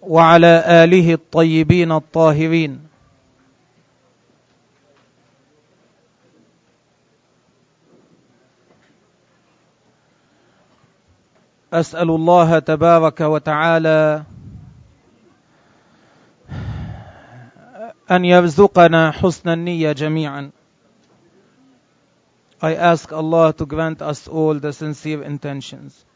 وعلى آله الطيبين الطاهرين. أسأل الله تبارك وتعالى أن يرزقنا حسن النية جميعا. I ask Allah to grant us all the sincere intentions.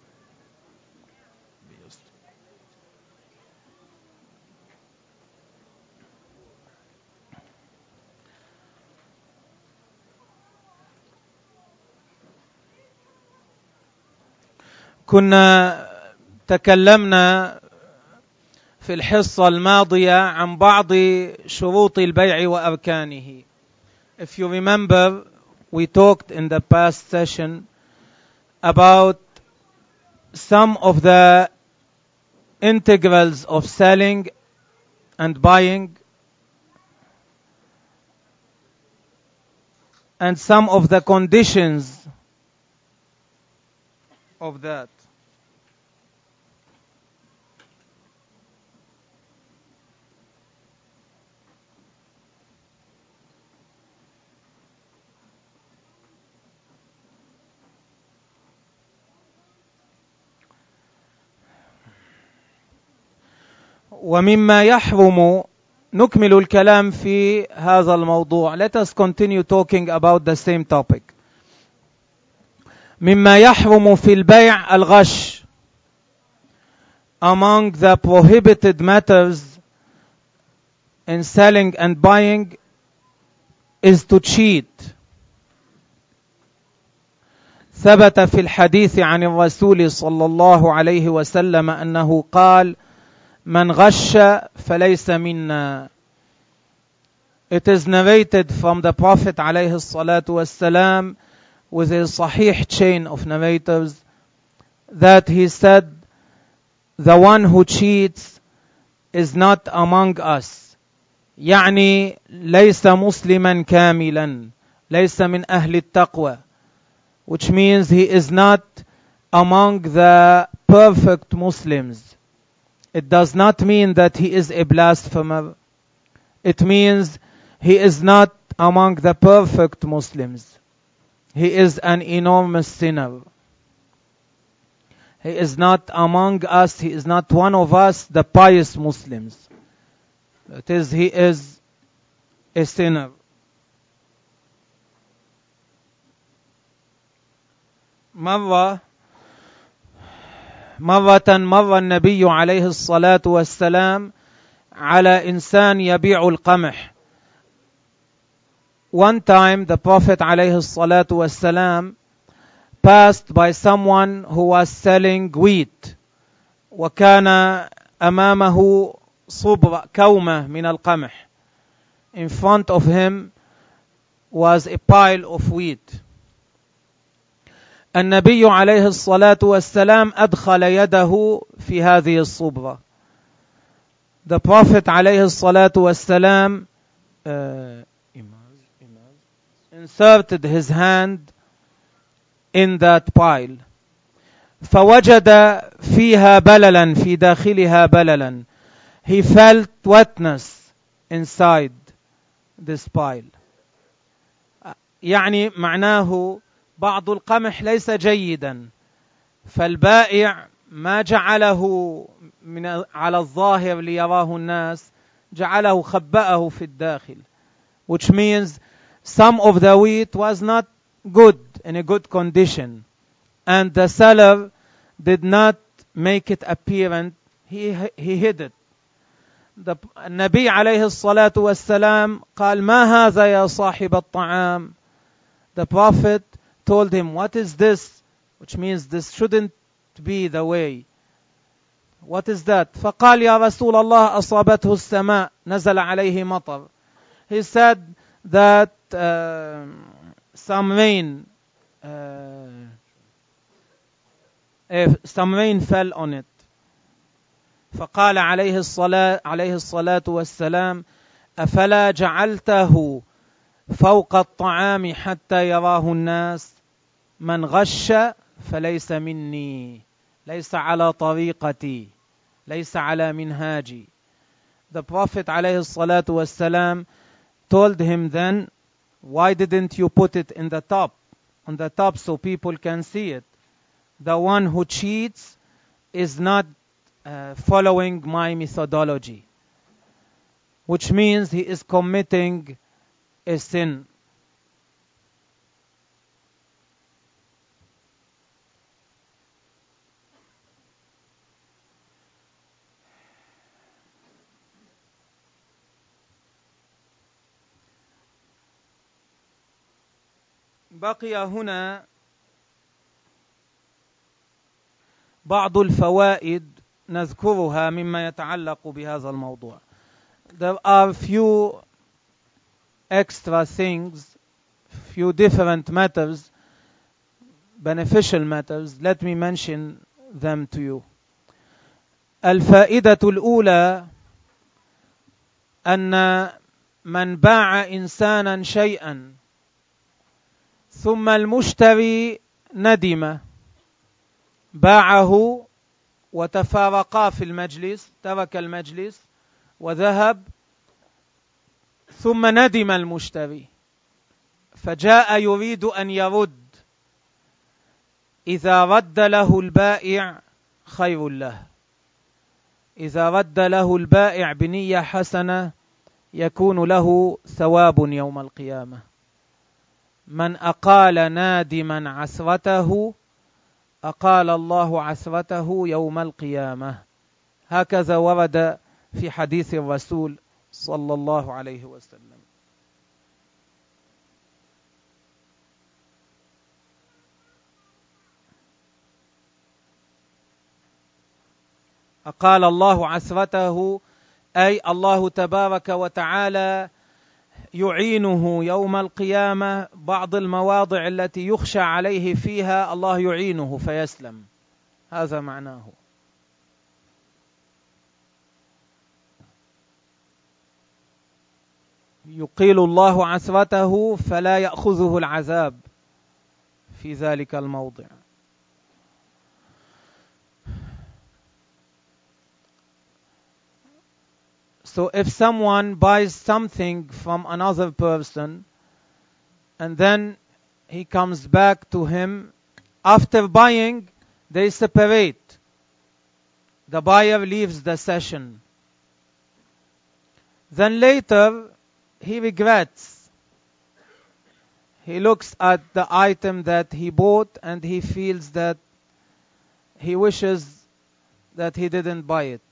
كنا تكلمنا في الحصة الماضية عن بعض شروط البيع وأركانه. If you remember, we talked in the past session about some of the integrals of selling and buying and some of the conditions of that. ومما يحرم نكمل الكلام في هذا الموضوع. Let us continue talking about the same topic. مما يحرم في البيع الغش. Among the prohibited matters in selling and buying is to cheat. ثبت في الحديث عن الرسول صلى الله عليه وسلم أنه قال: من غش فليس منا. It is narrated from the Prophet عليه الصلاة والسلام with a sahih chain of narrators that he said, the one who cheats is not among us. يعني ليس مسلما كاملا، ليس من أهل التقوى, which means he is not among the perfect Muslims. It does not mean that he is a blasphemer. It means he is not among the perfect Muslims. He is an enormous sinner. He is not among us. He is not one of us, the pious Muslims. That is, he is a sinner. مرة مر النبي عليه الصلاة والسلام على إنسان يبيع القمح. One time the Prophet عليه الصلاة والسلام passed by someone who was selling wheat, وكان أمامه صبر كومة من القمح. In front of him was a pile of wheat. النبي عليه الصلاة والسلام أدخل يده في هذه الصبرة. The Prophet عليه الصلاة والسلام inserted his hand in that pile. فوجد فيها بللا، في داخلها بللا. He felt wetness inside this pile. يعني معناه بعض القمح ليس جيدا، فالبائع ما جعله على الظاهر ليراه الناس، جعله خبأه في الداخل, which means some of the wheat was not good, in a good condition, and the seller did not make it apparent. He hid it. النبي عليه الصلاة والسلام قال: ما هذا يا صاحب الطعام. The Prophet told him, what is this? Which means this shouldn't be the way. What is that? فقال: يا رسول الله أصابته السماء نزل عليه مطر. He said that some rain fell on it. فقال عليه الصلاة والسلام: أفلا جعلته فوق الطعام حتى يراه الناس. من غش فليس مني، ليس على طريقتي. ليس على منهاجي. The Prophet ﷺ told him then, why didn't you put it in the top, on the top so people can see it? The one who cheats is not following my methodology, which means he is committing a sin. بقي هنا بعض الفوائد نذكرها مما يتعلق بهذا الموضوع. There are few extra things, few different matters, beneficial matters. Let me mention them to you. الفائدة الأولى أن من باع إنسانا شيئا ثم المشتري ندم، باعه وتفارقا في المجلس، ترك المجلس وذهب، ثم ندم المشتري فجاء يريد أن يرد. إذا رد له البائع خير له، إذا رد له البائع بنية حسنة يكون له ثواب يوم القيامة. من أقال نادما عثرته أقال الله عثرته يوم القيامة. هكذا ورد في حديث الرسول صلى الله عليه وسلم. أقال الله عثرته أي الله تبارك وتعالى يعينه يوم القيامة. بعض المواضع التي يخشى عليه فيها الله يعينه فيسلم، هذا معناه. يقيل الله عثرته فلا يأخذه العذاب في ذلك الموضع. So if someone buys something from another person and then he comes back to him, after buying they separate. The buyer leaves the session. Then later he regrets. He looks at the item that he bought and he feels that he wishes that he didn't buy it.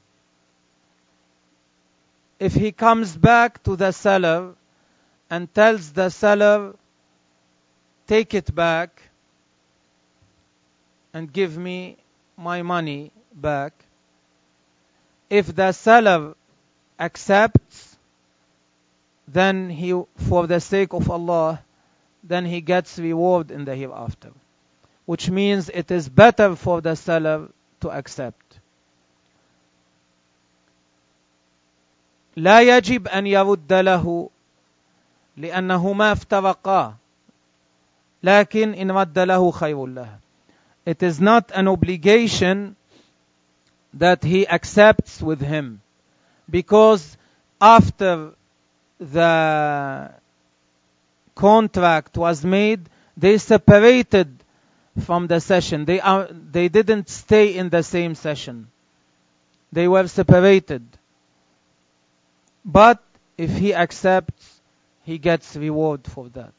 If he comes back to the seller and tells the seller, take it back and give me my money back, if the seller accepts, then he, for the sake of Allah, then he gets reward in the hereafter, which means it is better for the seller to accept. لا يجب أن يرد له لأنهما افترقا، لكن إن رد له خير له. It is not an obligation that he accepts with him, because after the contract was made, they separated from the session. They didn't stay in the same session. They were separated. But if he accepts, he gets reward for that.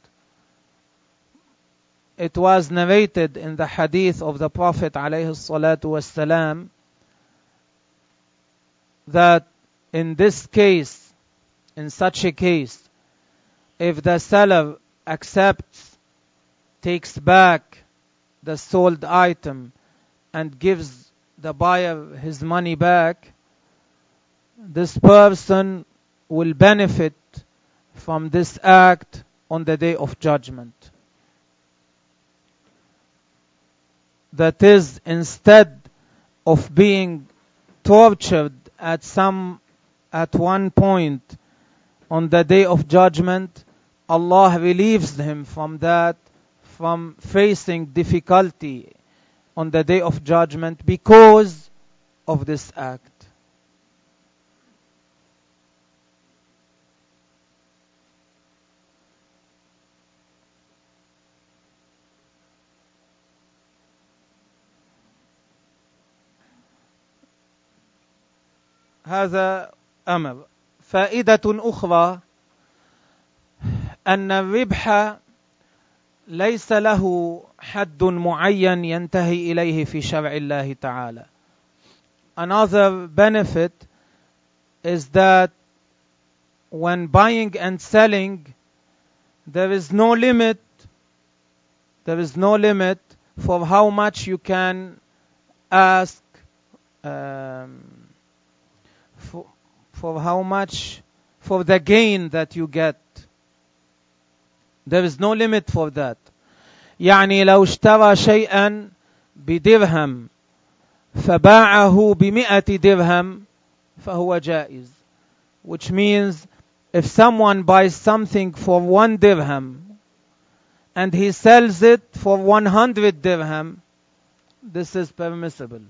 It was narrated in the hadith of the Prophet ﷺ that in this case, in such a case, if the seller accepts, takes back the sold item and gives the buyer his money back, this person will benefit from this act on the day of judgment. That is, instead of being tortured at one point on the day of judgment, Allah relieves him from that, from facing difficulty on the day of judgment, because of this act. هذا أمر. فائدة أخرى أن الربح ليس له حد معين ينتهي إليه في شرع الله تعالى. Another benefit is that when buying and selling, there is no limit for how much you can ask, for the gain that you get. There is no limit for that. يعني لو اشترى شيئا بدرهم فباعه ب100 درهم فهو جائز. Which means if someone buys something for 1 dirham and he sells it for 100 dirham, this is permissible.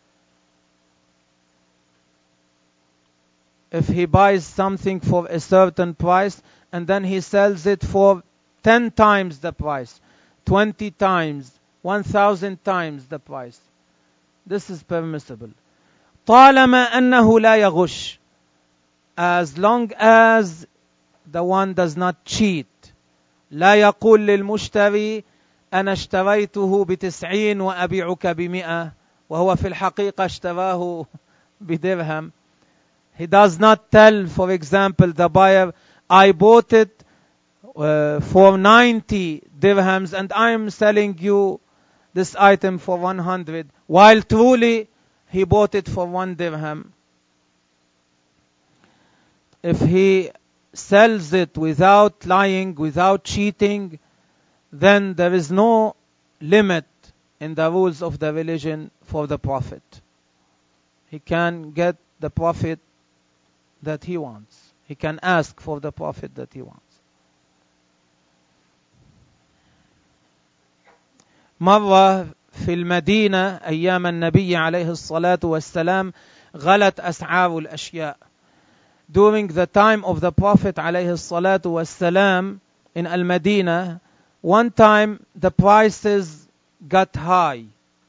If he buys something for a certain price and then he sells it for 10 times the price, 20 times, 1,000 times the price, this is permissible. طالما أنه لا يغش, as long as the one does not cheat. لا يقول للمشتري أنا اشتريته ب90 وأبيعك ب100 وهو في الحقيقة اشتراه بدرهم. He does not tell, for example, the buyer, I bought it for 90 dirhams and I am selling you this item for 100, while truly he bought it for 1 dirham. If he sells it without lying, without cheating, then there is no limit in the rules of the religion for the profit. He can get the profit that he wants. He can ask for the profit that he wants. مرة في المدينة أيام النبي عليه الصلاة والسلام غلت أسعار الأشياء. During the time of the Prophet عليه الصلاة والسلام in Al-Madinah, one time the prices got high.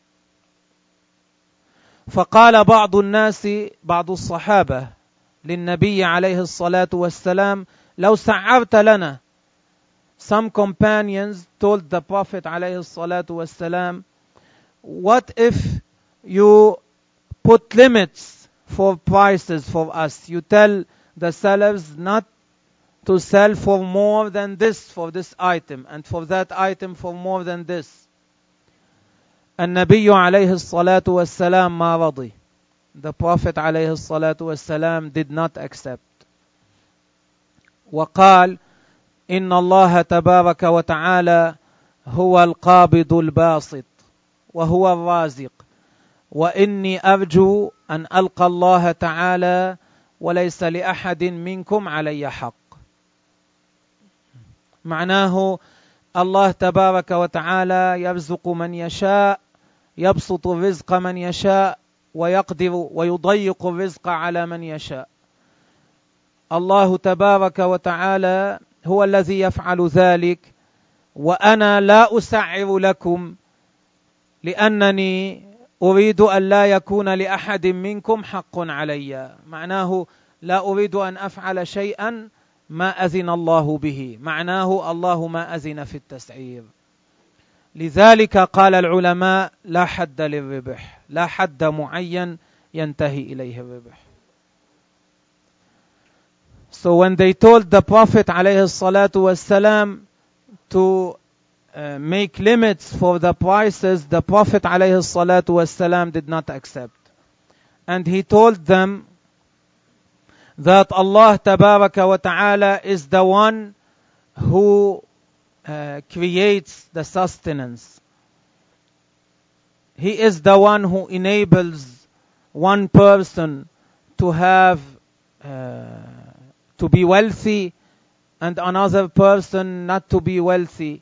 فقال بعض الناس, بعض الصحابة للنبي عليه الصلاة والسلام لو سعرت لنا. Some companions told the Prophet عليه الصلاة والسلام, what if you put limits for prices for us? You tell the sellers not to sell for more than this for this item, and for that item for more than this. النبي عليه الصلاة والسلام ما رضي. The Prophet عليه الصلاة والسلام did not accept. وقال إن الله تبارك وتعالى هو القابض الباسط وهو الرازق وإني أرجو أن ألقى الله تعالى وليس لأحد منكم علي حق. معناه الله تبارك وتعالى يرزق من يشاء، يبسط الرزق من يشاء، ويقدر ويضيق الرزق على من يشاء. الله تبارك وتعالى هو الذي يفعل ذلك، وأنا لا أسعر لكم لأنني أريد أن لا يكون لأحد منكم حق علي. معناه لا أريد أن أفعل شيئا ما أذن الله به. معناه الله ما أذن في التسعير. لذلك قال العلماء لا حد للربح، لا حد معين ينتهي إليه الربح. So when they told the Prophet عليه الصلاة والسلام to make limits for the prices, the Prophet عليه الصلاة والسلام did not accept. And he told them that Allah تبارك وتعالى is the one who creates the sustenance. He is the one who enables one person to have to be wealthy and another person not to be wealthy.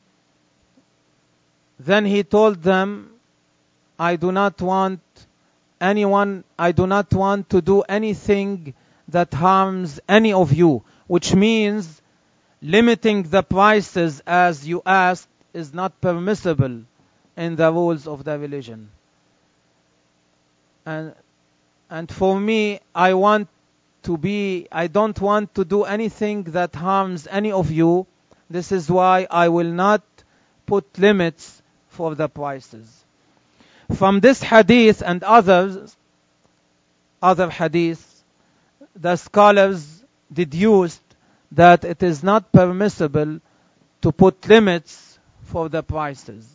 Then he told them, I do not want I do not want to do anything that harms any of you, which means limiting the prices as you asked is not permissible in the rules of the religion. And for me, I don't want to do anything that harms any of you. This is why I will not put limits for the prices. From this hadith and other hadiths, the scholars deduced that it is not permissible to put limits for the prices.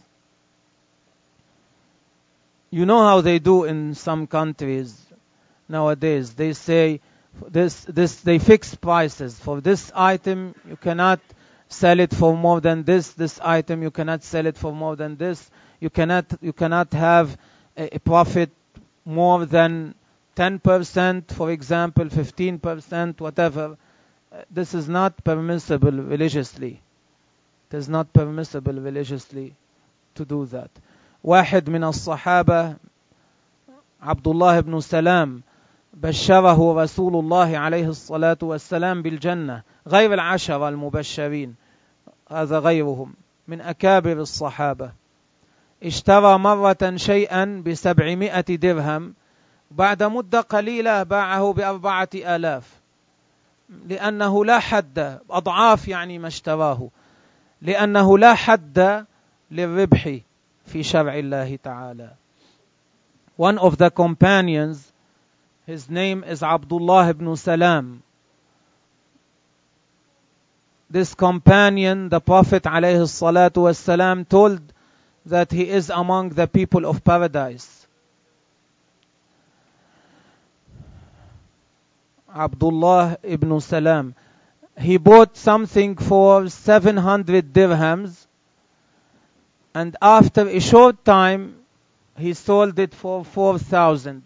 You know how they do in some countries nowadays. They say they fix prices. For this item, you cannot sell it for more than this. This item, you cannot sell it for more than this. You cannot have a profit more than 10%, for example, 15%, whatever. This is not permissible religiously. It is not permissible religiously to do that. واحد من الصحابة عبد الله بن سلام بشره رسول الله عليه الصلاة والسلام بالجنة غير العشرة المبشرين، هذا غيرهم من أكابر الصحابة. اشترى مرة شيئا ب700 درهم، بعد مدة قليلة باعه ب4,000 لأنه لا حد، أضعاف يعني ما اشتراه، لأنه لا حد للربح في شرع الله تعالى. One of the companions, his name is Abdullah ibn Salam. This companion, the Prophet alayhi salatu wassalam, told that he is among the people of paradise. Abdullah ibn Salam, he bought something for 700 dirhams, and after a short time he sold it for 4,000.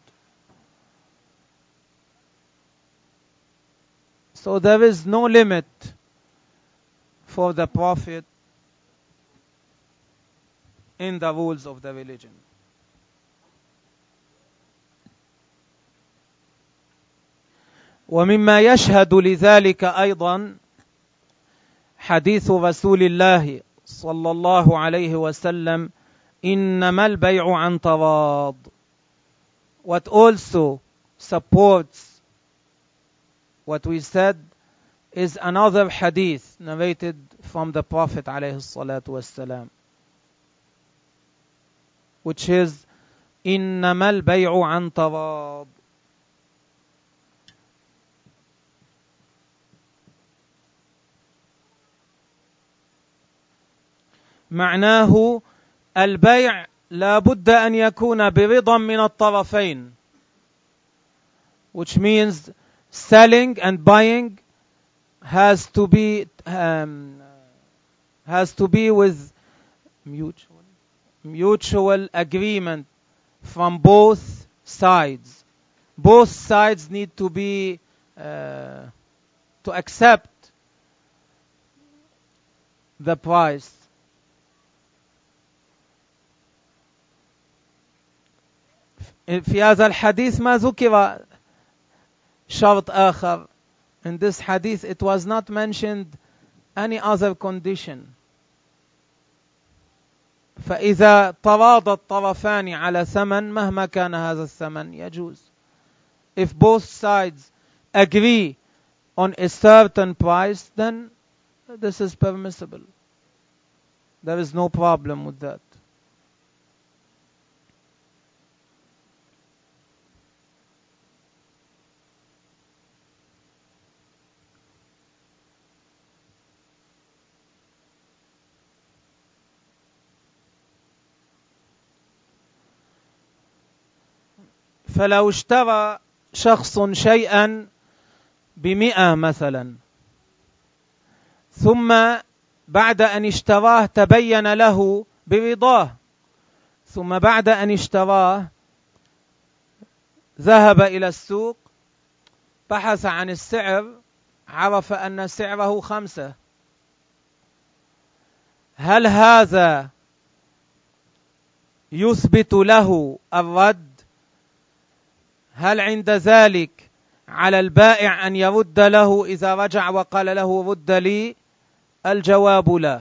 So there is no limit for the Prophet in the rules of the religion. ومما يشهد لذلك أيضا حديث رسول الله صلى الله عليه وسلم إنما البيع عن تراض. What also supports what we said is another hadith narrated from the Prophet عليه الصلاة والسلام, which is إنما البيع عن تراض. معناه البيع لا بد أن يكون برضا من الطرفين, which means selling and buying has to be with mutual agreement from both sides. Both sides need to be to accept the price. في هذا الحديث ما ذكر شرط آخر. In this hadith it was not mentioned any other condition. فإذا تراضى الطرفان على ثمن مهما كان هذا الثمن يجوز. If both sides agree on a certain price, then this is permissible. There is no problem with that. فلو اشترى شخص شيئا ب100 مثلا، ثم بعد أن اشتراه تبين له برضاه، ثم بعد أن اشتراه ذهب إلى السوق بحث عن السعر عرف أن سعره 5، هل هذا يثبت له الرد هل عند ذلك على البائع أن يرد له إذا رجع وقال له رد لي؟ الجواب لا.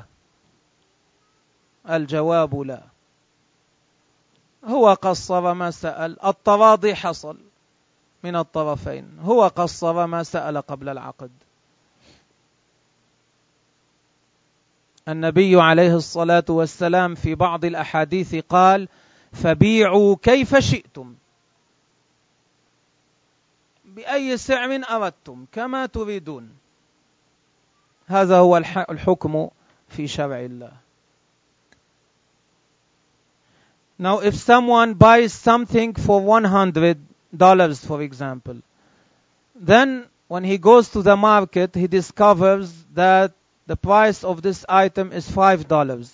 الجواب لا. هو قصر ما سأل، التراضي حصل من الطرفين، هو قصر ما سأل قبل العقد. النبي عليه الصلاة والسلام في بعض الأحاديث قال: فبيعوا كيف شئتم، بأي سعر أردتم، كما تريدون. هذا هو الحكم في شرع الله. Now, if someone buys something for $100, for example, then when he goes to the market, he discovers that the price of this item is $5.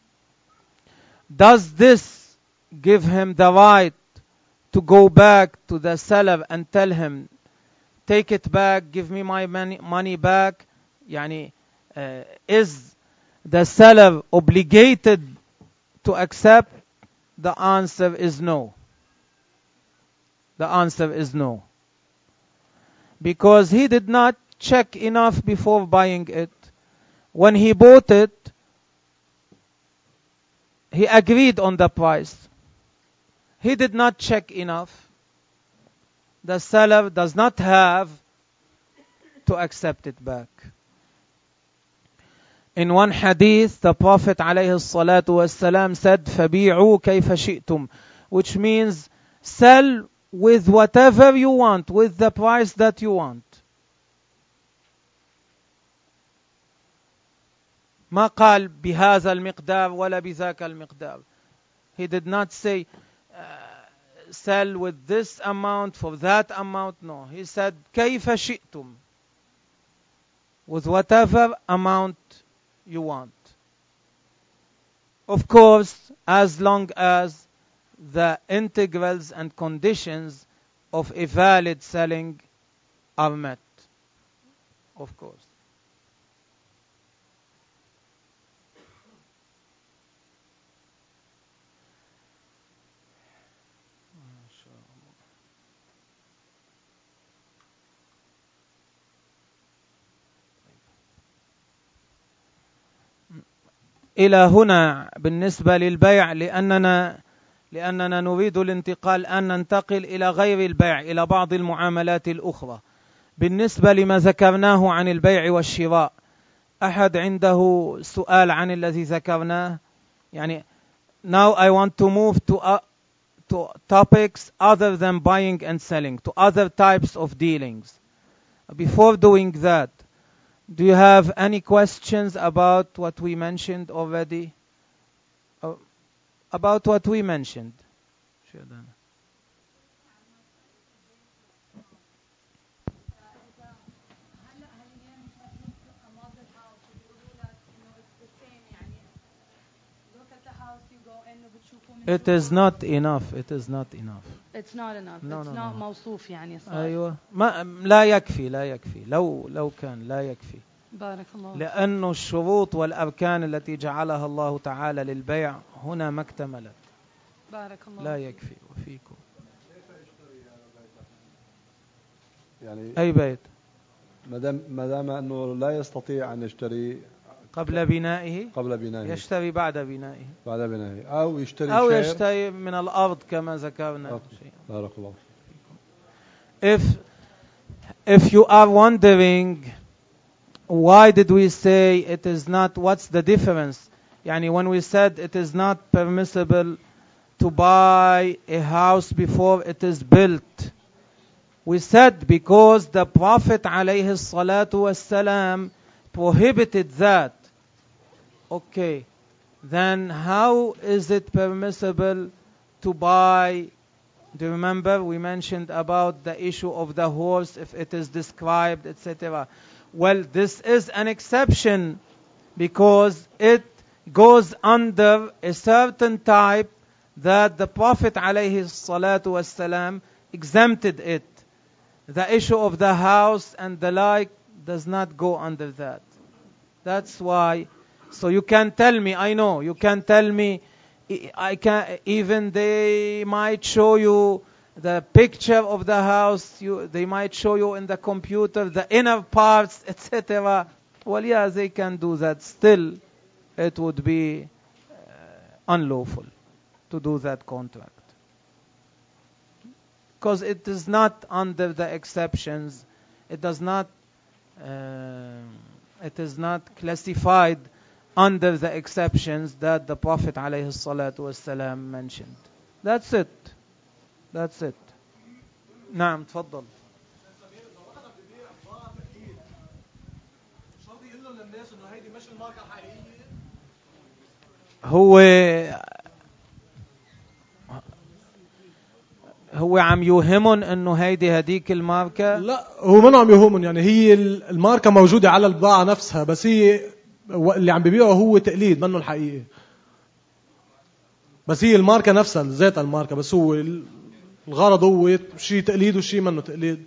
Does this give him the right to go back to the seller and tell him, take it back, give me my money back? Yani, is the seller obligated to accept? The answer is no. The answer is no. Because he did not check enough before buying it. When he bought it, he agreed on the price. He did not check enough. The seller does not have to accept it back. In one hadith, the Prophet ﷺ said, فَبِيعُوا كَيْفَ شِئْتُمْ, which means sell with whatever you want, with the price that you want. ما قال بهذا المقدار ولا بذاك المقدار. He did not say sell with this amount for that amount. No, he said كيف شئتم, with whatever amount you want. Of course, as long as the integrals and conditions of a valid selling are met. Of course. إلى هنا بالنسبة للبيع، لأننا نريد الانتقال أن ننتقل إلى غير البيع، إلى بعض المعاملات الأخرى. بالنسبة لما ذكرناه عن البيع والشراء، أحد عنده سؤال عن الذي ذكرناه؟ يعني now I want to move to topics other than buying and selling, to other types of dealings. Before doing that, do you have any questions about what we mentioned already? About what we mentioned? It is not enough. It is not enough. It's not enough. No, it's no, not no. موصوف يعني صار. أيوة. لا يكفي. لو كان لا يكفي. بارك الله. لأن الشروط والأركان التي جعلها الله تعالى للبيع هنا ما اكتملت. بارك الله. لا يكفي. وفيكم. يعني أي بيت؟ ما دام أنه لا يستطيع أن يشتري قبل بنائه يشتري بعد بنائه أو يشتري من الأرض كما ذكرنا. بارك الله. If you are wondering why did we say it is not, what's the difference? يعني when we said it is not permissible to buy a house before it is built, we said because the Prophet alayhi salatu wassalam prohibited that. Okay, then how is it permissible to buy? Do you remember we mentioned about the issue of the horse, if it is described, etc. Well, this is an exception because it goes under a certain type that the Prophet ﷺ exempted it. The issue of the house and the like does not go under that. That's why. So you can tell me, I know, you can tell me, I can, even they might show you the picture of the house, they might show you in the computer the inner parts, etc. Well, yeah, they can do that. Still, it would be unlawful to do that contract. Because it is not under the exceptions. It does not, it is not classified under the exceptions that the Prophet ﷺ mentioned. That's it. That's it. نعم تفضل. هو عم يوهمن انه هيدي هديك الماركة. لا، هو ما عم يوهمن، يعني هي الماركة موجودة على البضاعة نفسها، بس هي اللي عم بيبيعه هو تقليد منه الحقيقي. بس هي الماركة نفسها ذات الماركة، بس هو الغرض هو شيء تقليد وشيء منه تقليد.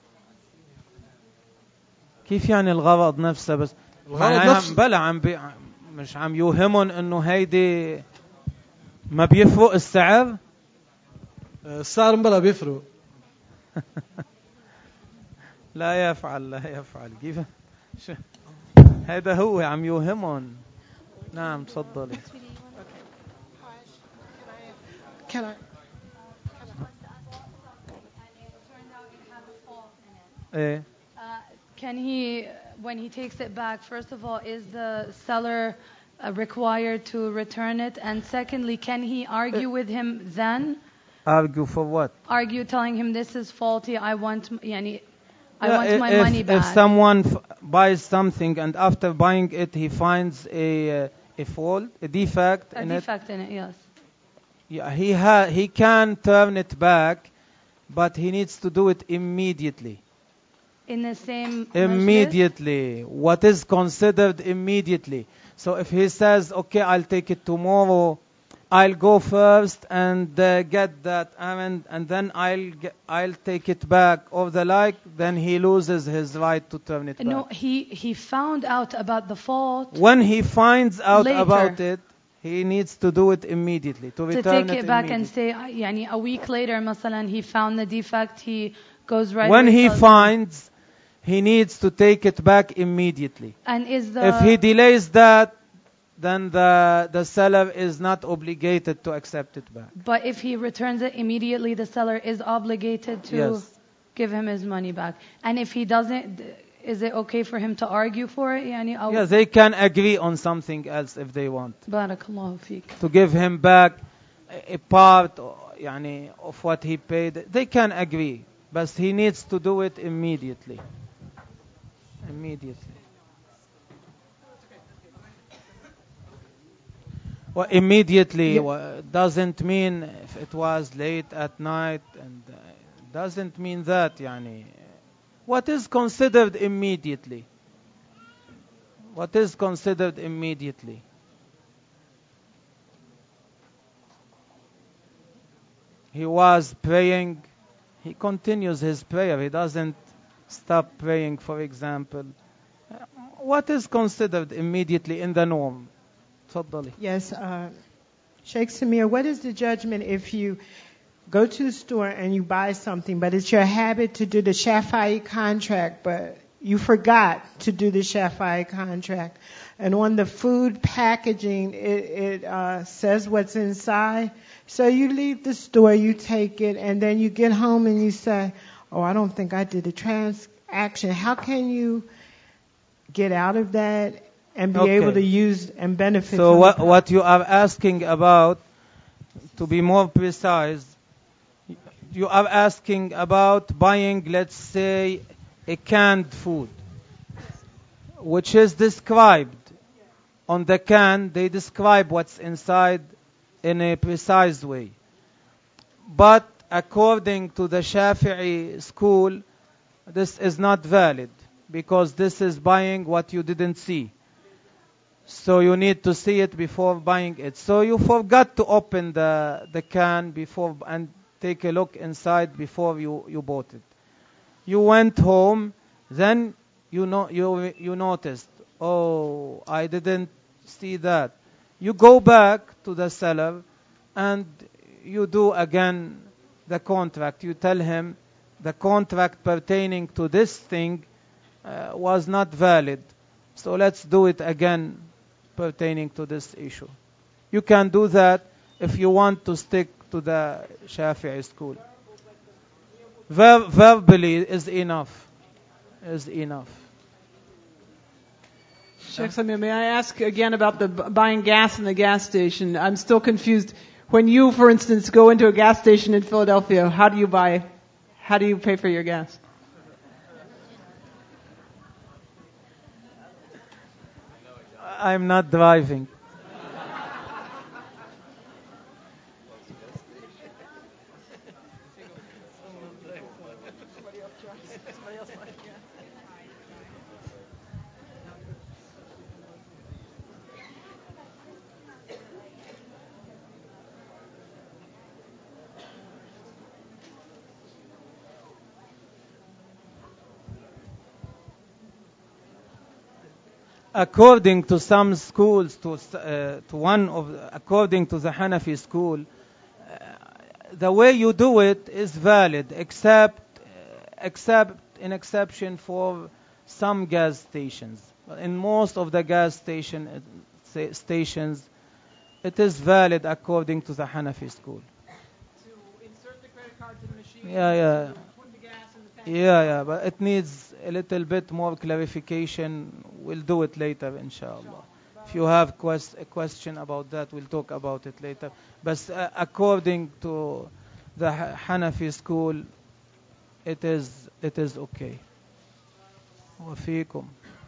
كيف يعني الغرض نفسه؟ بس الغرض نفسه بلا مش عم يوهمن انه هيدي ما بيفرق السعر. السعر بلا بيفرق. لا يفعل كيف هذا هو عم يوهمن. نعم تفضلي. Can I? ايه. Can he, when he takes it back, first of all, is the seller required to return it? And secondly, can he argue with him then? Argue for what? Argue telling him this is faulty, I want my money back. If someone buys something and after buying it he finds a fault, a defect in it. Yes. Yeah, he can turn it back, but he needs to do it immediately. In the same immediately. What is considered immediately? So if he says, okay, I'll take it tomorrow, I'll go first and get that errand, and then I'll take it back, or the like, then he loses his right to turn it back. No, he found out about the fault. When he finds out later, about it, he needs to do it immediately, to return take it back and say, a week later, masalan, he found the defect, he goes right. When he finds, he needs to take it back immediately. And if he delays that, then the seller is not obligated to accept it back. But if he returns it immediately, the seller is obligated to give him his money back. And if he doesn't, is it okay for him to argue for it? Yeah, they can agree on something else if they want. Barakallahu feek. To give him back a part of what he paid. They can agree, but he needs to do it immediately. Well, immediately doesn't mean if it was late at night, and doesn't mean that. What is considered immediately? What is considered immediately? He was praying, he continues his prayer, he doesn't stop praying, for example. What is considered immediately in the norm? تفضلي. Yes, Sheikh Samir, what is the judgment if you go to the store and you buy something, but it's your habit to do the Shafi'i contract, but you forgot to do the Shafi'i contract, and on the food packaging it says what's inside, so you leave the store, you take it, and then you get home and you say, oh, I don't think I did the transaction. How can you get out of that and be able to use and benefit? So what you are asking about, to be more precise, you are asking about buying, let's say, a canned food, which is described on the can. They describe what's inside in a precise way. But according to the Shafi'i school, this is not valid, because this is buying what you didn't see. So you need to see it before buying it. So you forgot to open the can before and take a look inside before you bought it. You went home, then you noticed, oh, I didn't see that. You go back to the seller and you do again the contract. You tell him the contract pertaining to this thing was not valid. So let's do it again pertaining to this issue. You can do that if you want to stick to the Shafi'i school. Verbally is enough. Is enough. Sheikh Samir, may I ask again about the buying gas in the gas station? I'm still confused. When you, for instance, go into a gas station in Philadelphia, how do you pay for your gas? I'm not driving. According to some schools, according to the Hanafi school, the way you do it is valid, except in exception for some gas stations. In most of the gas stations, it is valid according to the Hanafi school. To insert the credit card to the machine. Yeah. Put the gas in the tank. Yeah, but it needs a little bit more clarification. We'll do it later, inshallah. If you have a question about that, we'll talk about it later. But according to the Hanafi school, it is okay. وفيكم.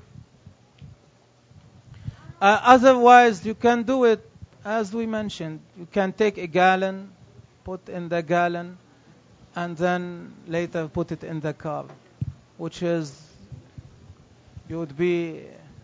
Otherwise, you can do it as we mentioned. You can take a gallon, put in the gallon, and then later put it in the car, which is, you would be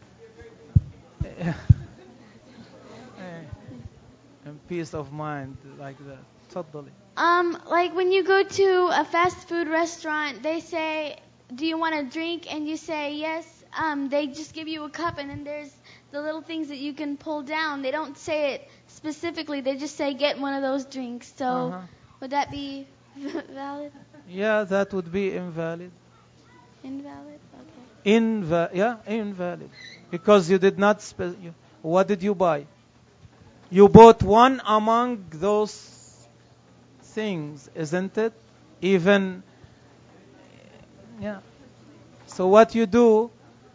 in peace of mind like that. تفضلي. Like when you go to a fast food restaurant, they say, do you want a drink? And you say yes. They just give you a cup, and then there's the little things that you can pull down. They don't say it specifically. They just say, get one of those drinks. So would that be valid? Yeah, that would be invalid. Invalid? Okay. Invalid. Because you did not what did you buy? You bought one among those things, isn't it? Even, yeah. So what you do,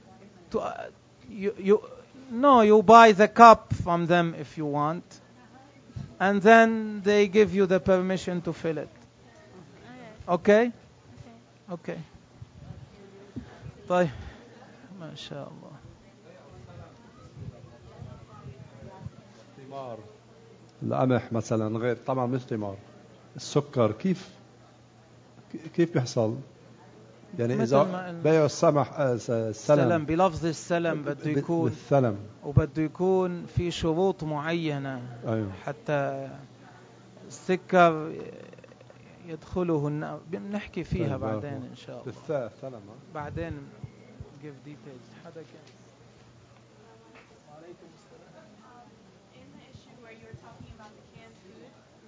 you buy the cup from them if you want, and then they give you the permission to fill it. Okay? Okay. طيب ما شاء الله. ثمار القمح مثلا غير طبعا مش ثمار السكر كيف بيحصل؟ يعني إذا بيع السلم بلفظ السلم بده يكون بالسلم وبده يكون في شروط معينة. أيوه. حتى السكر يدخله بنحكي فيها بعدين إن شاء الله. بالسلم بعدين give details. حدا كان in the issue where you were talking about the canned food,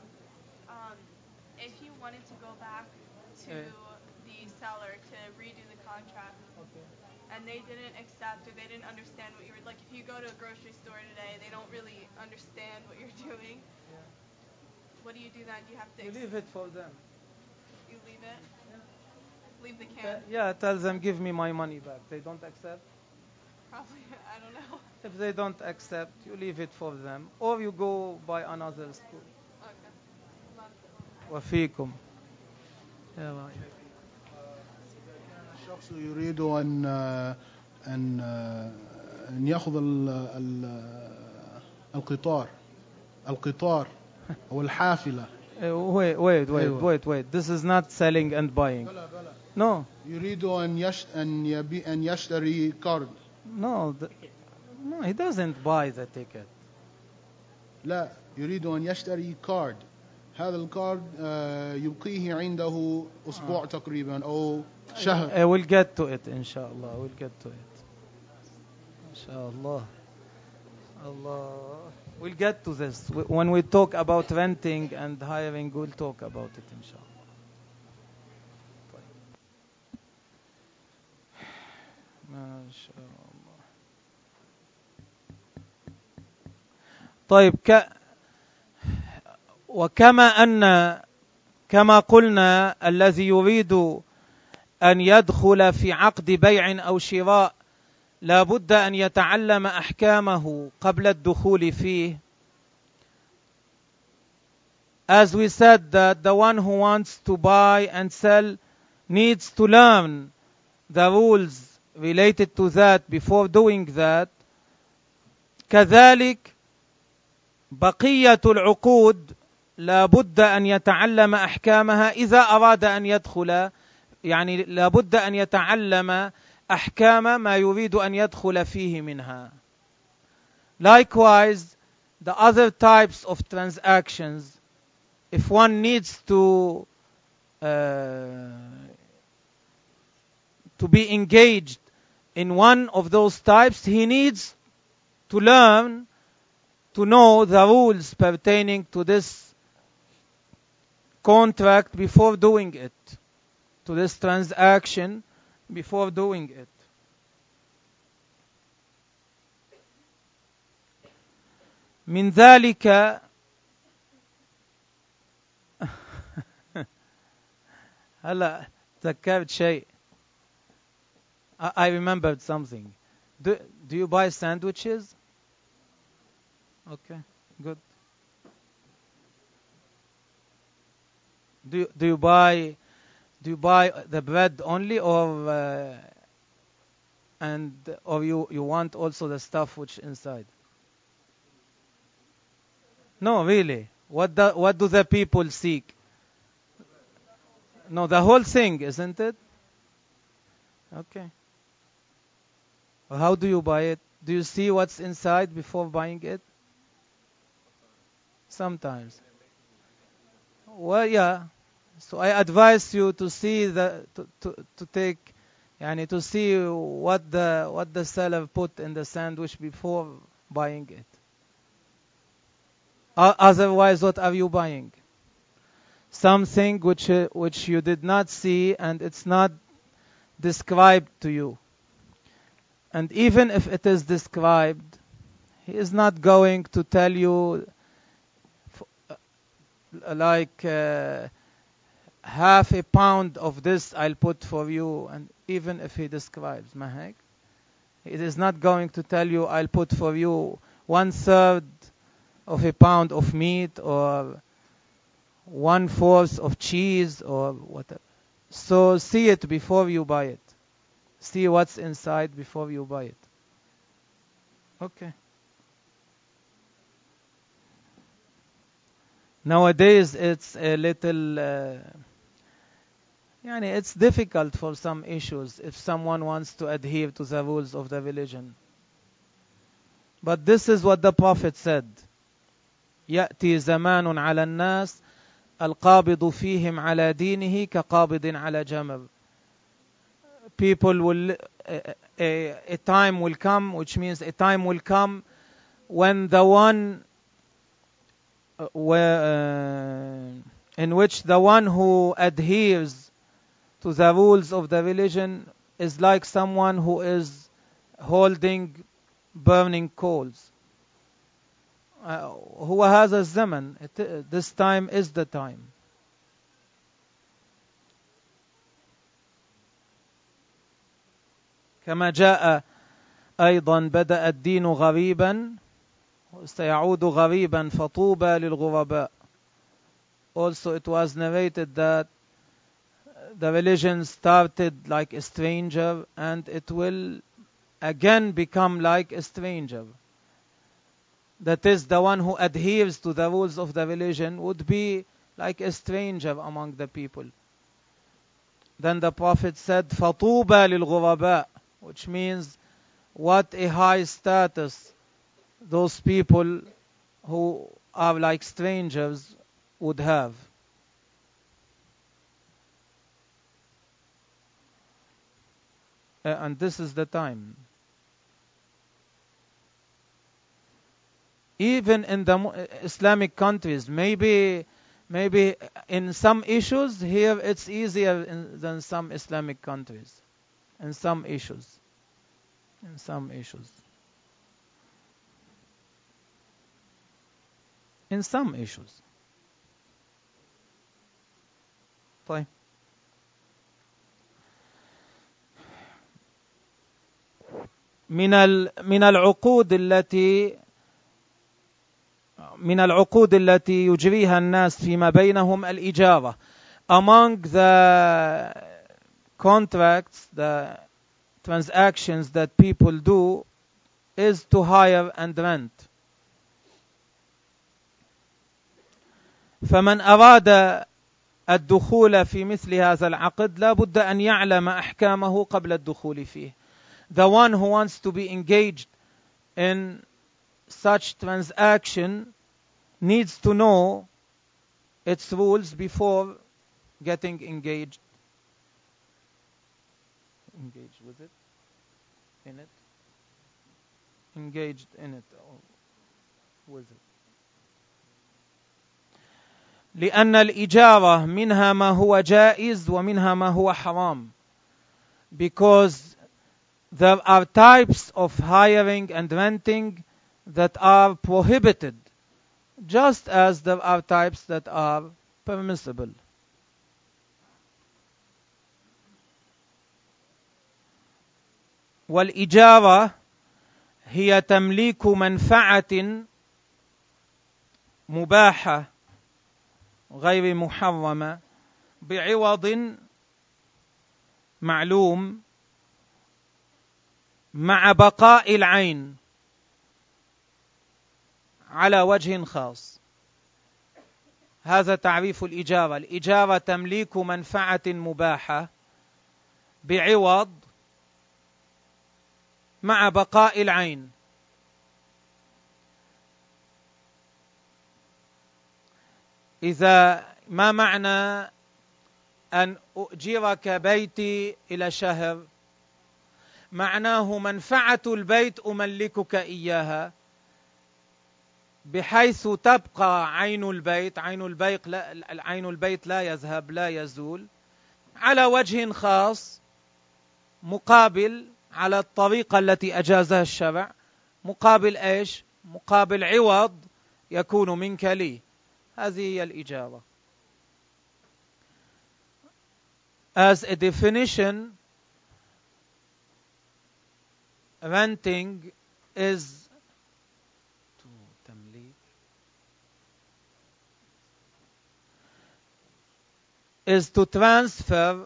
if you wanted to go back to the seller to redo the contract, and they didn't accept or they didn't understand what you were, like if you go to a grocery store today, they don't really understand what you're doing. What do you do then? Do you have to... You leave it for them. You leave it? Leave the can? Tell them, give me my money back. They don't accept? Probably, I don't know. If they don't accept, you leave it for them. Or you go by another school. Okay. وفيكم. الشخص يريد أن يأخذ القطار أو الحافلة. Wait. This is not selling and buying. No. يريد أن يشتري كارد. No, he doesn't buy the ticket. لا، يريد أن يشتري كارد. هذا الكارد يبقيه عنده أسبوع تقريبا أو شهر. We'll get to it إن شاء الله. We'll get to it. إن شاء الله. Allah. We'll get to this. When we talk about renting and hiring, we'll talk about it إن شاء الله. طيب كما قلنا الذي يريد أن يدخل في عقد بيع أو شراء لا بد أن يتعلم أحكامه قبل الدخول فيه. As we said, that the one who wants to buy and sell needs to learn the rules related to that before doing that. كذلك بقية العقود لا بد أن يتعلم أحكامها إذا أراد أن يدخل، يعني لا بد أن يتعلم أحكام ما يريد أن يدخل فيه منها. Likewise, the other types of transactions, if one needs to be engaged in one of those types, he needs to learn, to know the rules pertaining to this contract before doing it, to this transaction before doing it. من ذلك هلا تذكرت شيء. I remembered something. Do you buy sandwiches? Okay, good. Do you buy the bread only, or you want also the stuff which inside? No, really. What do the people seek? No, the whole thing, isn't it? Okay. Well, how do you buy it? Do you see what's inside before buying it? Sometimes. Well, yeah. So I advise you to see to take, to see what the seller put in the sandwich before buying it. Otherwise, what are you buying? Something which you did not see and it's not described to you. And even if it is described, he is not going to tell you half a pound of this I'll put for you, and even if he describes, mahek, it is not going to tell you I'll put for you 1/3 of a pound of meat or 1/4 of cheese or whatever. So see it before you buy it. See what's inside before you buy it. Okay. Nowadays it's a little, it's difficult for some issues if someone wants to adhere to the rules of the religion. But this is what the Prophet said. يأتي زمان على الناس القابض فيهم على دينه كقابض على جمر. People will, a time will come, which means a time will come when the one in which the one who adheres to the rules of the religion is like someone who is holding burning coals. هو هذا الزمن. This time is the time. كما جاء أيضا بدأ الدين غريبا سيعود غريبا فطوبى للغرباء. Also it was narrated that the religion started like a stranger and it will again become like a stranger. That is, the one who adheres to the rules of the religion would be like a stranger among the people. Then the Prophet said, فَطُوبَى لِلْغُرَبَاء, which means what a high status those people who are like strangers would have. And this is the time. Even in the Islamic countries, maybe in some issues here it's easier than some Islamic countries. In some issues. In some issues. In some issues. طيب. من العقود التي يجريها الناس فيما بينهم الإجارة. Among the contracts, the transactions that people do is to hire and rent. فمن أراد الدخول في مثل هذا العقد لا بد أن يعلم أحكامه قبل الدخول فيه. The one who wants to be engaged in such transaction needs to know its rules before getting engaged. Engaged with it? In it? Engaged in it or with it. لأن الإجارة منها ما هو جائز ومنها ما هو حرام. Because there are types of hiring and renting that are prohibited, just as there are types that are permissible. والإجارة هي تمليك منفعة مباحة غير محرمة بعوض معلوم مع بقاء العين على وجه خاص. هذا تعريف الإجارة. الإجارة تمليك منفعة مباحة بعوض مع بقاء العين. إذا ما معنى أن أؤجرك بيتي إلى شهر؟ معناه منفعة البيت أملكك إياها بحيث تبقى عين البيت لا يذهب لا يزول على وجه خاص، مقابل على الطريقة التي أجازها الشرع، مقابل إيش؟ مقابل عوض يكون منك لي. هذه هي الإجارة. As a definition, renting is to transfer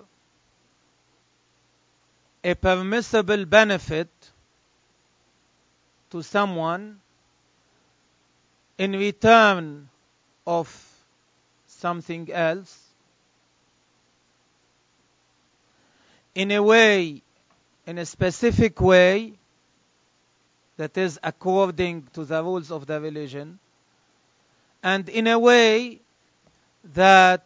a permissible benefit to someone in return of something else in a specific way that is according to the rules of the religion, and in a way that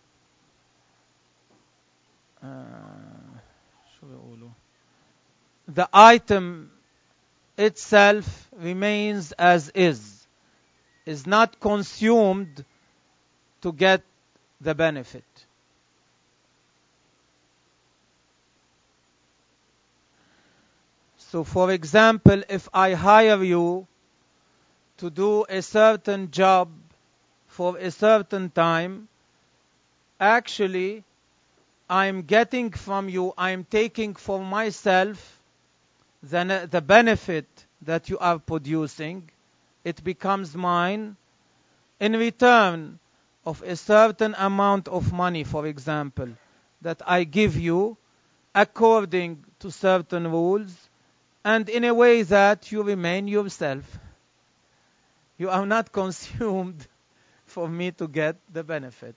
the item itself remains as is not consumed to get the benefit. So, for example, if I hire you to do a certain job for a certain time, actually, I'm getting from you, I'm taking for myself the benefit that you are producing. It becomes mine in return of a certain amount of money, for example, that I give you according to certain rules and in a way that you remain yourself. You are not consumed for me to get the benefit.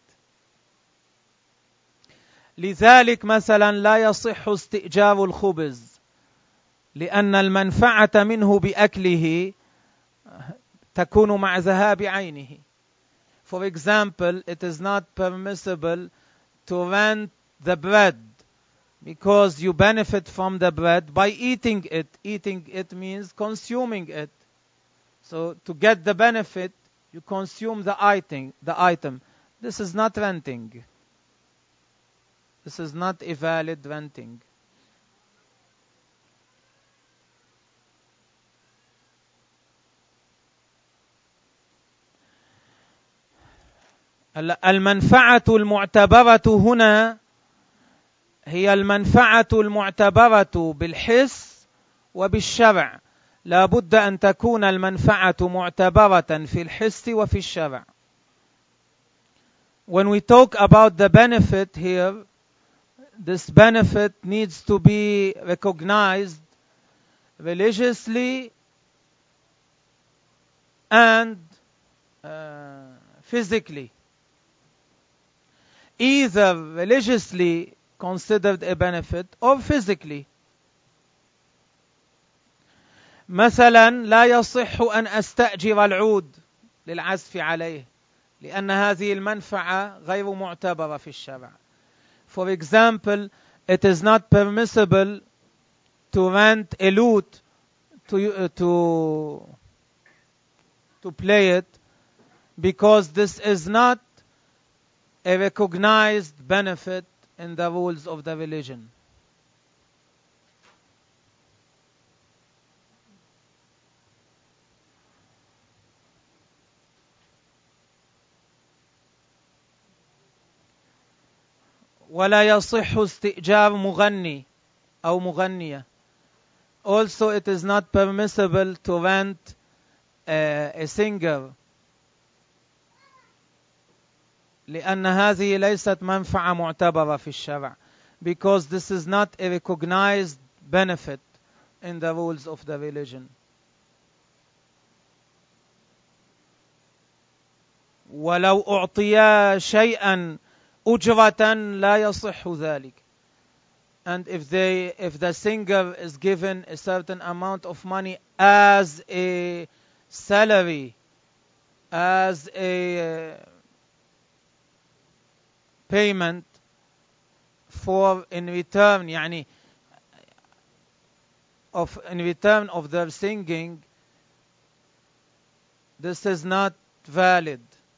لذلك مثلا لا يصح استئجار الخبز لأن المنفعة منه بأكله تكون مع ذهاب عينه. For example, it is not permissible to rent the bread because you benefit from the bread by eating it. Eating it means consuming it. So to get the benefit, you consume the item. This is not renting. This is not a valid renting. المنفعة المعتبرة هنا هي المنفعة المعتبرة بالحس وبالشرع. لا بد أن تكون المنفعة معتبرة في الحس وفي الشرع. When we talk about the benefit here, this benefit needs to be recognized religiously and physically. Either religiously considered a benefit or physically. مثلا لا يصح أن أستأجر العود للعزف عليه لأن هذه المنفعة غير معتبرة في الشرع. For example, it is not permissible to rent a lute to play it because this is not a recognized benefit in the rules of the religion. ولا يصح استئجار مغني أو مغنية. Also, it is not permissible to rent a singer لأن هذه ليست منفعة معتبرة في الشرع because this is not a recognized benefit in the rules of the religion. ولو أعطيا شيئا أجرة لا يصح ذلك. And if the singer is given a certain amount of money as a salary, as a payment for in return of their singing, this is not valid.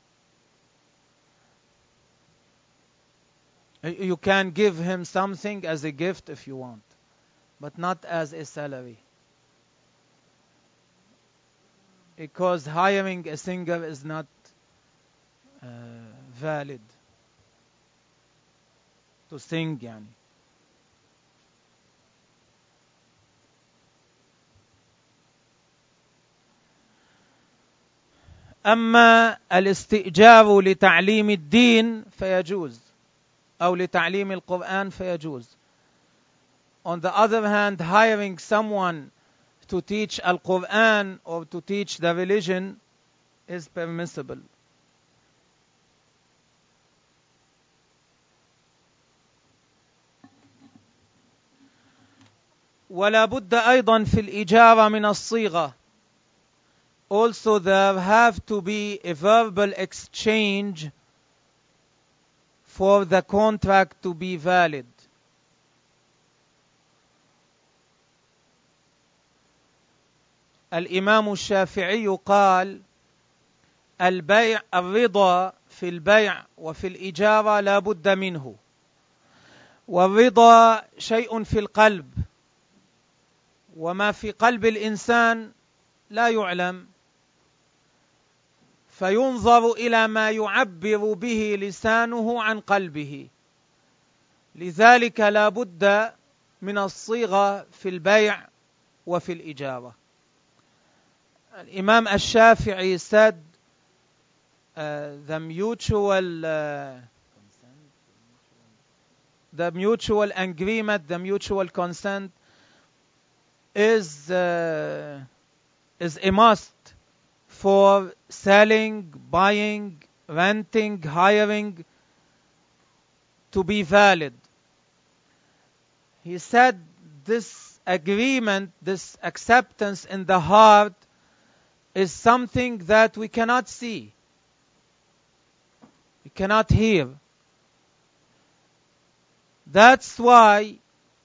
You can give him something as a gift if you want, but not as a salary. Because hiring a singer is not valid to sing أما الاستئجار لتعليم الدين فيجوز أو لتعليم القرآن فيجوز. On the other hand, hiring someone to teach Al-Quran or to teach the religion is permissible. ولا بد أيضا في الإجارة من الصيغة. Also, there have to be a verbal exchange for the contract to be valid. الإمام الشافعي قال الرضا في البيع وفي الإجارة لا بد منه. والرضا شيء في القلب وما في قلب الإنسان لا يعلم فينظر إلى ما يعبر به لسانه عن قلبه. لذلك لا بد من الصيغة في البيع وفي الإجارة. الإمام الشافعي said the mutual agreement, the mutual consent is a must for selling, buying, renting, hiring to be valid. He said this agreement, this acceptance in the heart is something that we cannot see, we cannot hear. That's why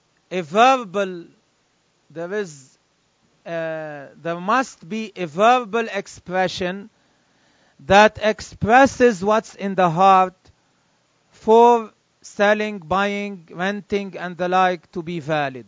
there must be a verbal expression that expresses what's in the heart for selling, buying, renting and the like to be valid.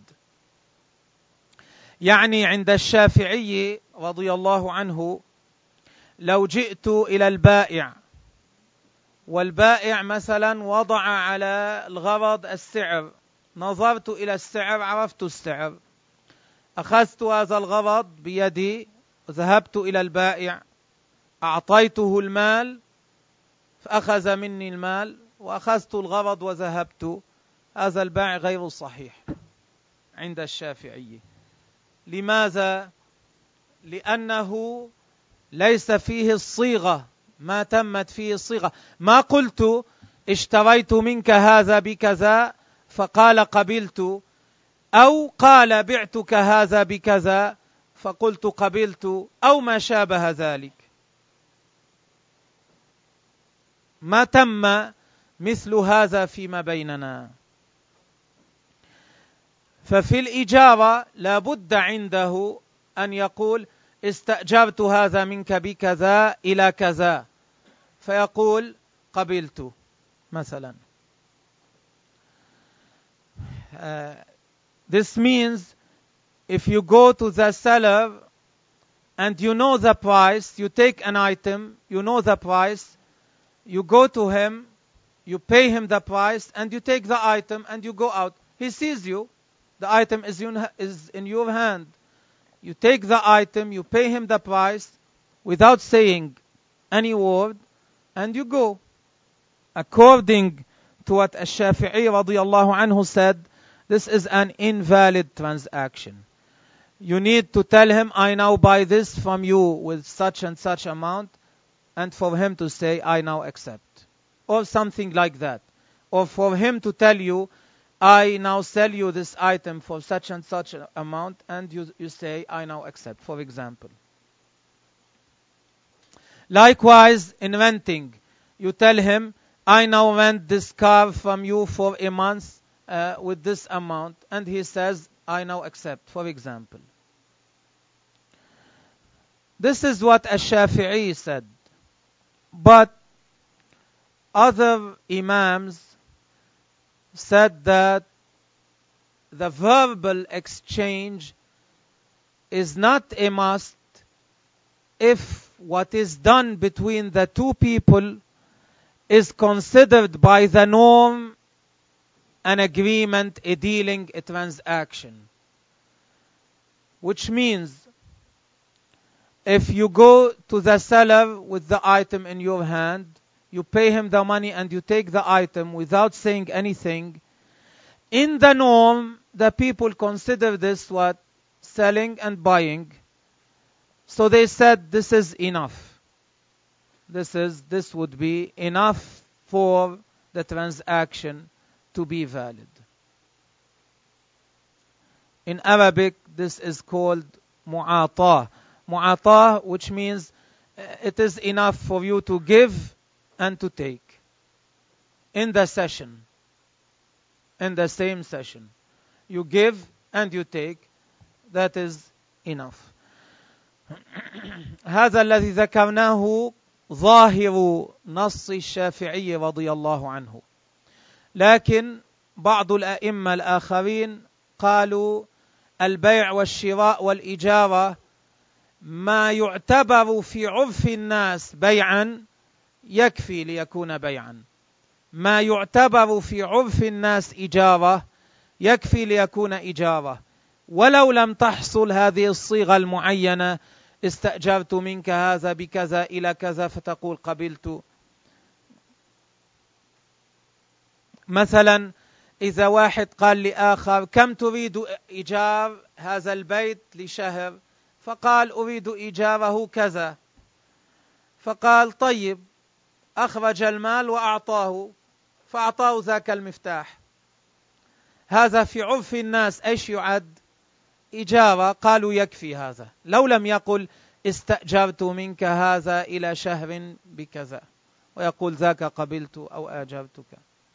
يعني عند الشافعي رضي الله عنه لو جئت إلى البائع والبائع مثلا وضع على الغرض السعر، نظرت إلى السعر عرفت السعر، أخذت هذا الغرض بيدي ذهبت إلى البائع أعطيته المال فأخذ مني المال وأخذت الغرض وذهبت، هذا البيع غير صحيح عند الشافعي. لماذا؟ لأنه ليس فيه الصيغة، ما تمت فيه الصيغة. ما قلت اشتريت منك هذا بكذا فقال قبلت، أو قال بعتك هذا بكذا فقلت قبلت، أو ما شابه ذلك. ما تم مثل هذا فيما بيننا. ففي الإجارة لا بد عنده أن يقول استأجرت هذا منك بكذا إلى كذا، فيقول قبلت مثلا. This means if you go to the seller and you know the price, you take an item, you know the price, you go to him, you pay him the price, and you take the item and you go out. He sees you. The item is in your hand. You take the item, you pay him the price without saying any word, and you go. According to what Ash-Shafi'i radiyallahu anhu said, this is an invalid transaction. You need to tell him, I now buy this from you with such and such amount, and for him to say, I now accept. Or something like that. Or for him to tell you, I now sell you this item for such and such amount, and you say, I now accept, for example. Likewise, in renting, you tell him, I now rent this car from you for a month with this amount, and he says, I now accept, for example. This is what Ash-Shafi'i said. But other Imams said that the verbal exchange is not a must if what is done between the two people is considered by the norm an agreement, a dealing, a transaction. Which means if you go to the seller with the item in your hand, you pay him the money and you take the item without saying anything, in the norm, the people consider this what? Selling and buying. So they said this is enough. This would be enough for the transaction to be valid. In Arabic, this is called mu'atah. Mu'atah, which means it is enough for you to give and to take in the session, in the same session. You give and you take, that is enough. هذا الذي ذكرناه ظاهر نص الشافعي رضي الله عنه. لكن بعض الأئمة الآخرين قالوا البيع والشراء والإجارة ما يعتبر في عرف الناس بيعا يكفي ليكون بيعا، ما يعتبر في عرف الناس إجارة يكفي ليكون إجارة، ولو لم تحصل هذه الصيغة المعينة استأجرت منك هذا بكذا إلى كذا فتقول قبلت. مثلا إذا واحد قال لآخر كم تريد إيجار هذا البيت لشهر، فقال أريد إيجاره كذا، فقال طيب، أخرج المال وأعطاه، فأعطاه ذاك المفتاح. هذا في عرف الناس إيش يعد؟ إجارة. قالوا يكفي هذا، لو لم يقل استأجرت منك هذا إلى شهر بكذا، ويقول ذاك قبلت أو آجرتك.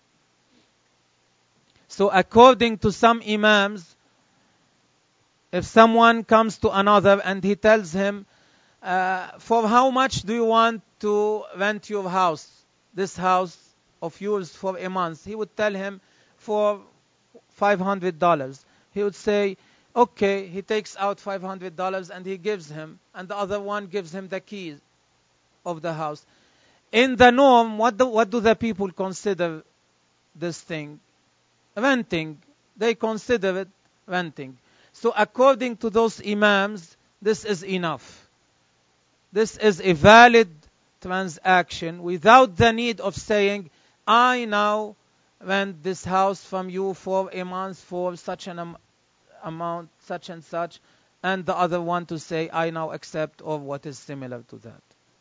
So according to some imams, if someone comes to another and he tells him, for how much do you want to rent your house, this house of yours for a month? He would tell him for $500. He would say, okay, he takes out $500 and he gives him, and the other one gives him the keys of the house. in the norm, what do the people consider this thing? Renting. They consider it renting. So according to those imams, this is enough. This is a valid transaction without the need of saying, I now rent this house from you for a month for such an amount, such and such, and the other one to say, I now accept, or what is similar to that.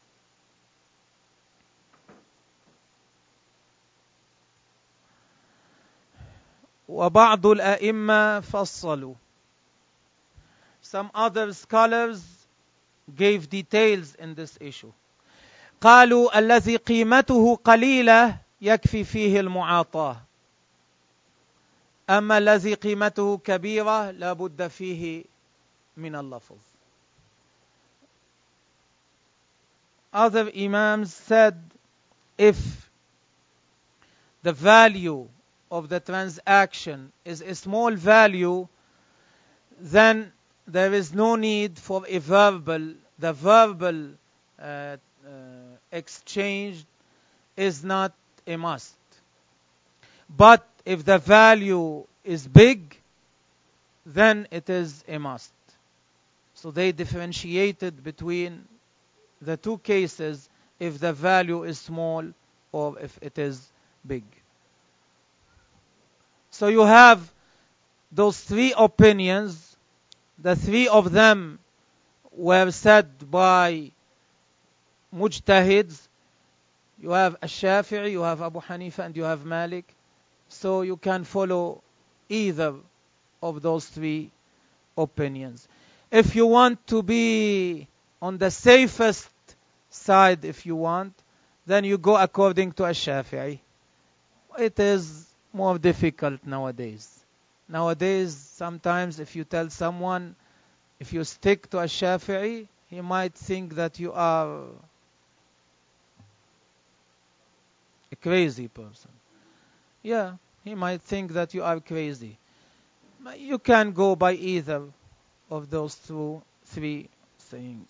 وبعض الأئمة فصلوا. Some other scholars gave details in this issue. قالوا الذي قيمته قليلة يكفي فيه المعاطاة. أما الذي قيمته كبيرة لا بد فيه من اللفظ. Other imams said, if the value of the transaction is a small value, then there is no need for a verbal. The verbal exchange is not a must. But if the value is big, then it is a must. So they differentiated between the two cases, if the value is small or if it is big. So you have those three opinions. The three of them were said by mujtahids. You have Ash-Shafi'i, you have Abu Hanifa, and you have Malik. So you can follow either of those three opinions. If you want to be on the safest side, if you want, then you go according to Ash-Shafi'i. It is more difficult nowadays. Nowadays, sometimes if you tell someone, if you stick to Ash-Shafi'i, he might think that you are a crazy person. Yeah, he might think that you are crazy. You can go by either of those three things.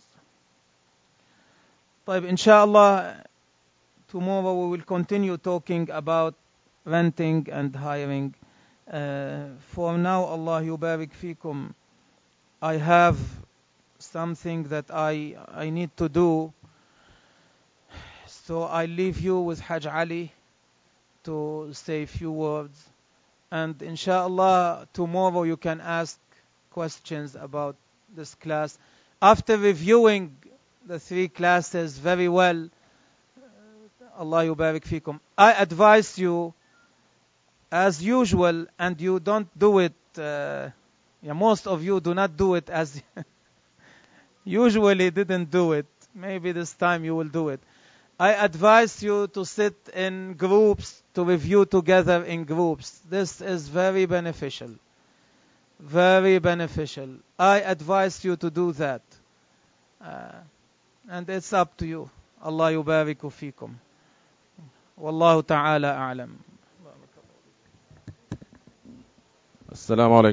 طيب, inshallah, tomorrow we will continue talking about renting and hiring. For now, Allah yubarik fikum. I have something that I need to do. So I leave you with Hajj Ali to say a few words. And inshallah, tomorrow you can ask questions about this class. After reviewing the three classes very well, Allah yubarik fikum, I advise you, as usual, and you don't do it, most of you do not do it as usually didn't do it. Maybe this time you will do it. I advise you to sit in groups, to review together in groups. This is very beneficial. Very beneficial. I advise you to do that. And it's up to you. Allah yubariku fikum. Wallahu ta'ala a'lam. Assalamu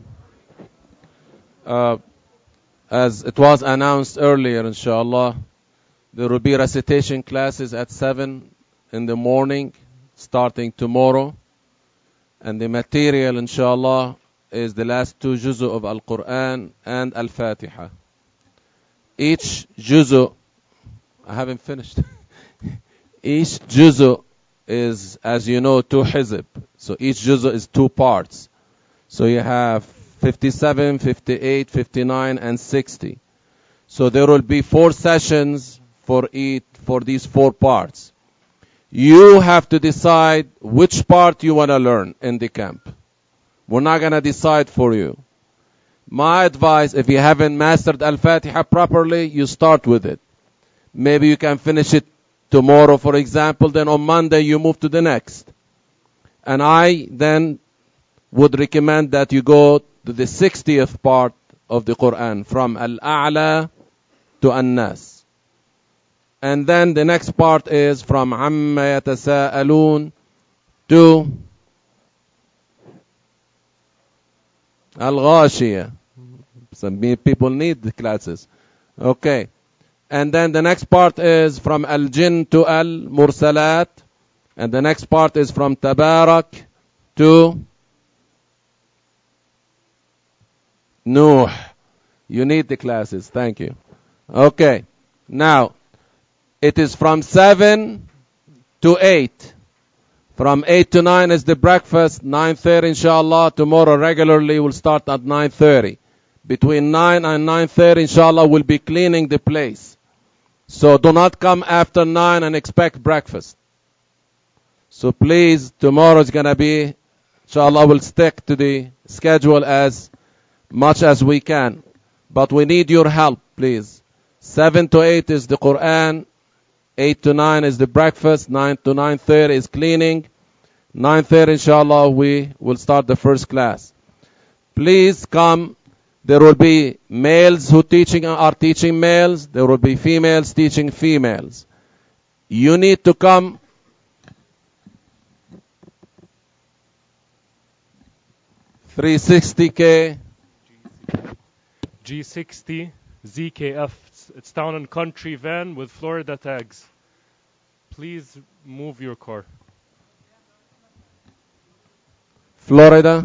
alaikum. As it was announced earlier, inshallah, there will be recitation classes at 7 in the morning, starting tomorrow. And the material, inshallah, is the last two juzu of Al-Quran and Al-Fatiha. Each juzu, I haven't finished. Each juzu is, as you know, 2 hizb. So each juzu is 2 parts. So you have 57, 58, 59, and 60. So there will be 4 sessions for these 4 parts. You have to decide which part you want to learn in the camp. We're not going to decide for you. My advice, if you haven't mastered Al-Fatiha properly, you start with it. Maybe you can finish it tomorrow, for example, then on Monday you move to the next. And I then would recommend that you go to the 60th part of the Quran, from Al-A'la to An-Nas. And then the next part is from Amma Yatasa'alun to Al-Ghashiyah. Some people need the classes. Okay. And then the next part is from Al-Jinn to Al-Mursalat. And the next part is from Tabarak to Nuh. You need the classes. Thank you. Okay. Now, it is from 7 to 8. From 8 to 9 is the breakfast. 9:30 inshallah. Tomorrow regularly will start at 9:30. Between 9 and 9:30 inshallah we'll be cleaning the place. So do not come after 9 and expect breakfast. So please, tomorrow is going to be, inshallah, we'll stick to the schedule as much as we can. But we need your help, please. 7 to 8 is the Quran. 8 to 9 is the breakfast. 9 to 9:30 is cleaning. 9:30, inshallah, we will start the first class. Please come. There will be males who are teaching males. There will be females teaching females. You need to come. $360K. G60 ZKF. It's down in country van with Florida tags. Please move your car. Florida.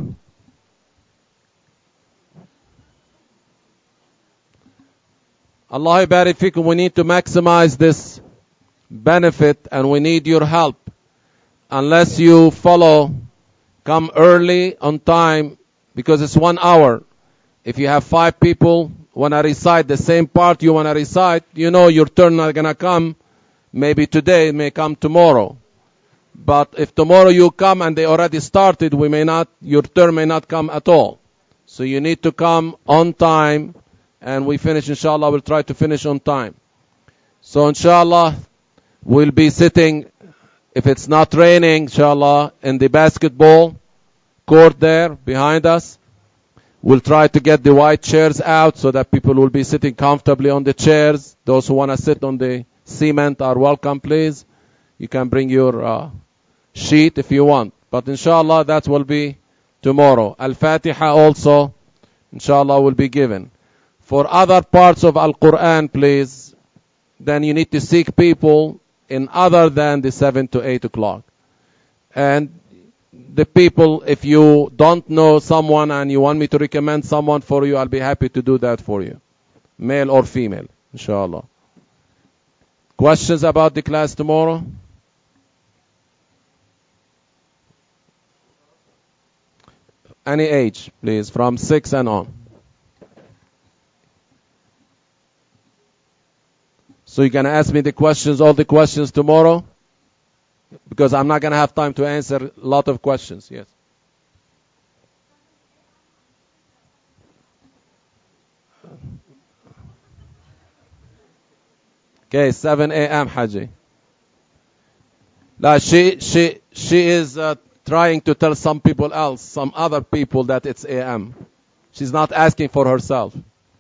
Allah barik fikum. We need to maximize this benefit and we need your help. Unless you follow, come early on time because it's 1 hour. If you have 5 people want to recite the same part you want to recite, you know your turn not going to come. Maybe today, it may come tomorrow. But if tomorrow you come and they already started, your turn may not come at all. So you need to come on time. And we finish, inshallah, we'll try to finish on time. So, inshallah, we'll be sitting, if it's not raining, inshallah, in the basketball court there behind us. We'll try to get the white chairs out so that people will be sitting comfortably on the chairs. Those who want to sit on the cement are welcome, please. You can bring your sheet if you want. But, inshallah, that will be tomorrow. Al-Fatiha also, inshallah, will be given. For other parts of Al-Quran, please, then you need to seek people in other than the 7 to 8 o'clock. And the people, if you don't know someone and you want me to recommend someone for you, I'll be happy to do that for you. Male or female, inshallah. Questions about the class tomorrow? Any age, please, from 6 and on. So you're going to ask me the questions, all the questions tomorrow? Because I'm not going to have time to answer a lot of questions. Yes. Okay, 7 a.m. Haji. Now she is trying to tell some people else, some other people that it's a.m. She's not asking for herself.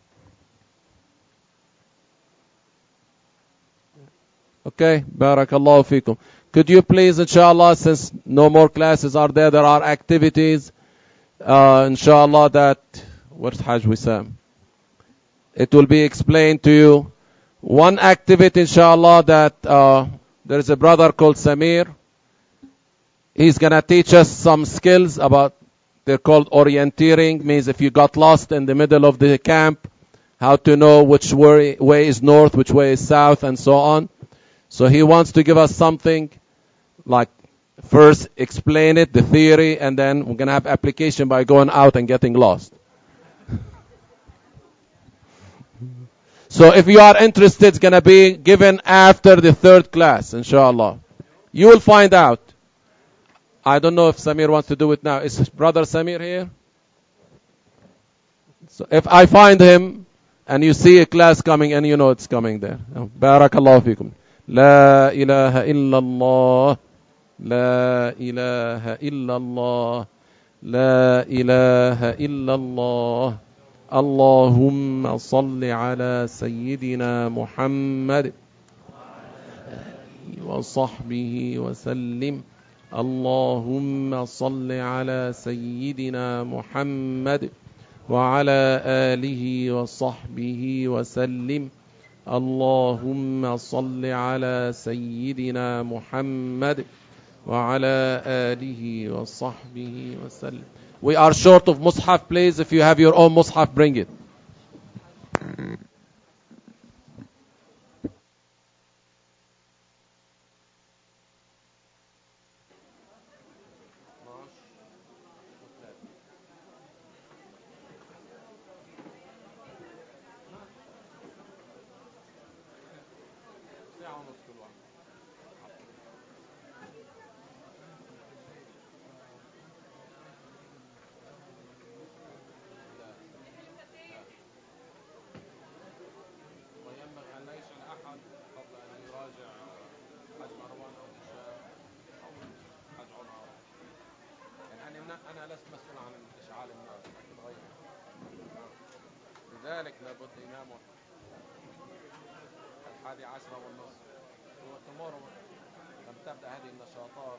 Okay, barakallahu fikum. Could you please, inshallah, since no more classes are there are activities, inshallah, that, where's Hajj Wissam? It will be explained to you. One activity, inshallah, that there is a brother called Samir. He's going to teach us some skills about, they're called orienteering, means if you got lost in the middle of the camp, how to know which way is north, which way is south, and so on. So he wants to give us something like first explain it, the theory, and then we're going to have application by going out and getting lost. So if you are interested, it's going to be given after the 3rd class, inshallah. You will find out. I don't know if Samir wants to do it now. Is brother Samir here? So if I find him and you see a class coming and you know it's coming there. Barakallahu fikum. لا إله إلا الله لا إله إلا الله لا إله إلا الله اللهم صل على سيدنا محمد وصحبه وسلم اللهم صل على سيدنا محمد وعلى آله وصحبه وسلم اللهم صل على سيدنا محمد وعلى آله وصحبه وسلم. We are short of mushaf, please. If you have your own mushaf, bring it. أنا لست مسؤول عن إشعال النار، لكن غيره. لذلك لابد إمام 11:30 tomorrow لم تبدأ هذه النشاطات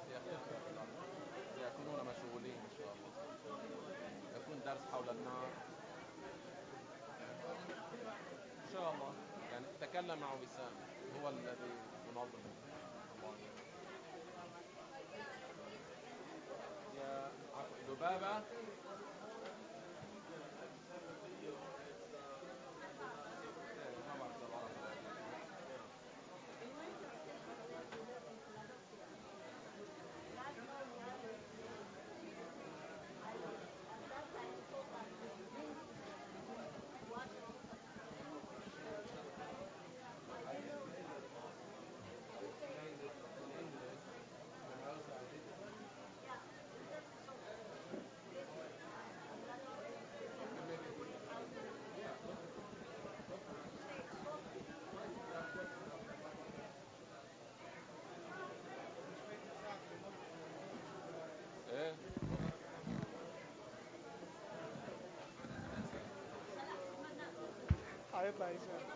سيكونون مشغولين إن شاء الله. يكون درس حول النار إن شاء الله. يعني تكلم مع وسام، هو الذي ينظم. يا لبابة هيطلع يشوف.